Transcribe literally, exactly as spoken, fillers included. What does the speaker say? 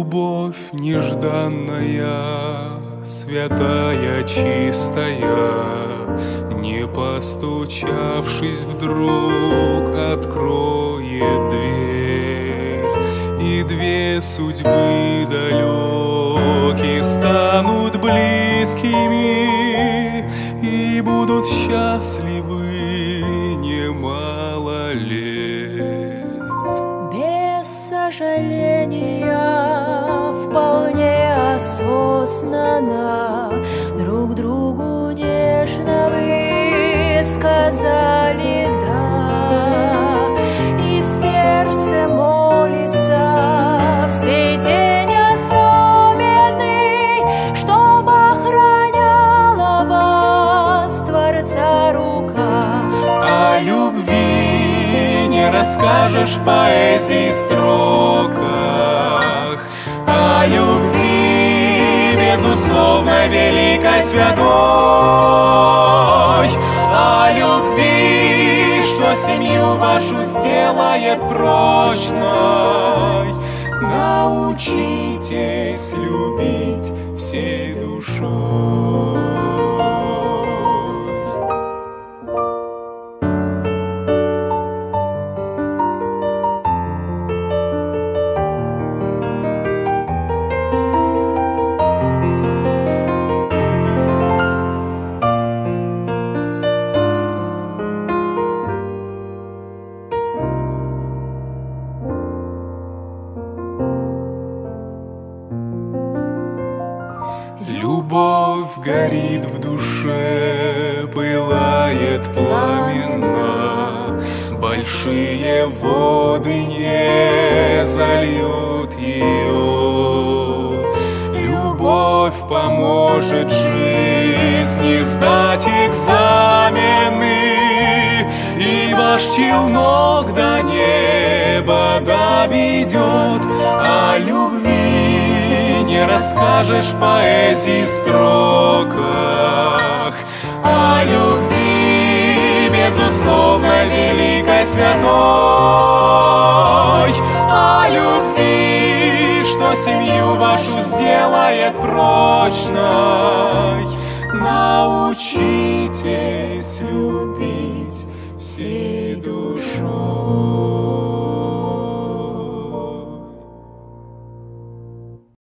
Любовь нежданная, святая, чистая, не постучавшись вдруг, откроет дверь, и две судьбы далеких станут близкими и будут счастливы немало лет. Без сожаления, вполне осознанно, друг другу нежно вы сказали «да», и сердце молится в сей день особенный, чтоб охраняла вас Творца рука. О любви не расскажешь в поэзии строках, о любви безусловно великой, святой, о любви, что семью вашу сделает прочной. Научитесь любить всей душой. Любовь горит в душе, пылает пламенно, большие воды не зальют ее. Любовь поможет жизни сдать экзамены, и ваш челнок до неба доведет. О любви не расскажешь в поэзии строках, о любви безусловно великой, святой, о любви, что семью вашу сделает прочной. Научитесь любить всей душой.